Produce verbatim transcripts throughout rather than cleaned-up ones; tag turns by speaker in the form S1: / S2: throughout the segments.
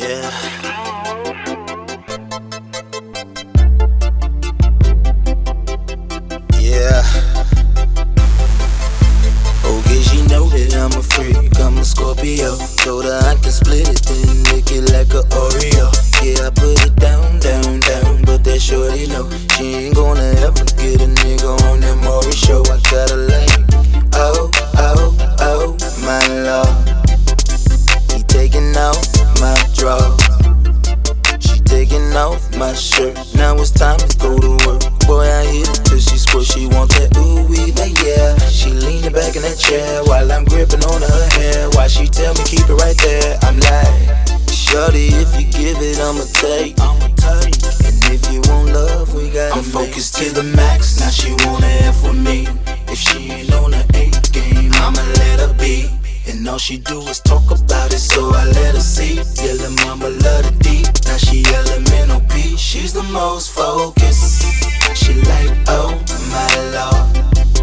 S1: Yeah. Yeah. Okay, she know that I'm a freak, I'm a Scorpio. Told her I can split it, then lick it like a Oreo. Yeah, I put it down, down, down, but that shorty know she ain't gonna ever get a nigga on that Maury show. I got a lane, oh, oh, oh, my lord. He taking off my drawers, she taking off my shirt. Now it's time to go to work. Boy, I hit it till she squirt. She want that ooh wee, like yeah. She leaning back in that chair while I'm gripping on her hair. Why she tell me keep it right there? I'm like, shorty, if you give it, I'ma take. And if you want love, we gotta I'm focused to the max. Now she wanna F with me. If she ain't on the eight game, I'ma let her be. And all she do is talk about it, so I let her see. Yeah, lil' mama love the deep. Now she L M N O P. She's the most focused. She like, oh my lord,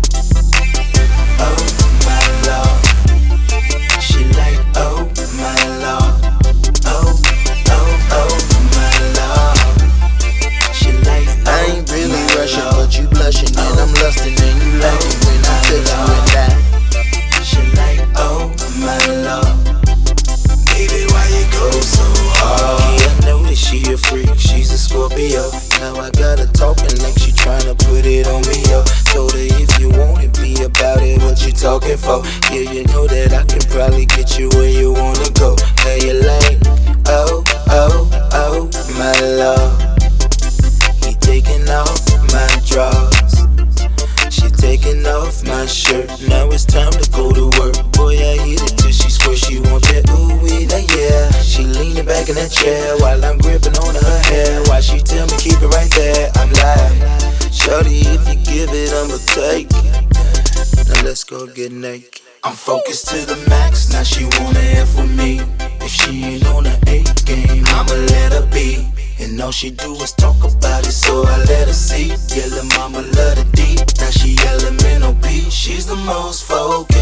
S1: oh my lord. She like, oh my lord, oh, oh, oh my lord. She like, oh, I ain't really rushing, Lord, but you blushing, oh, and I'm lusting, and you like it when I touch you and that. She like, oh my lord, baby, why you go so hard? Yeah, I know that she a freak, she's a Scorpio. Now I got her talking like she tryna put it on me, yo. Told her if you want it, be about it, what you talking for? Yeah, you know that I can probably get you where you wanna go. Hey, you like, oh, oh, oh, my love. He taking off my drawers, she taking off my shirt. Now it's time to go to work. Boy, I hit it till she squirt. She want that ooh wee, that yeah. She leaning back in that chair while I'm gripping on her hair. Why she tell me keep it right there? I'm like, shorty, if you give it, I'ma take. Now let's go get naked. I'm focused to the max. Now she wanna F with me. If she ain't on the eight game, I'ma let her be. And all she do is talk about it, so I let her see. Yeah, lil' mama love the deep. Now she L M N O P. She's the most focused.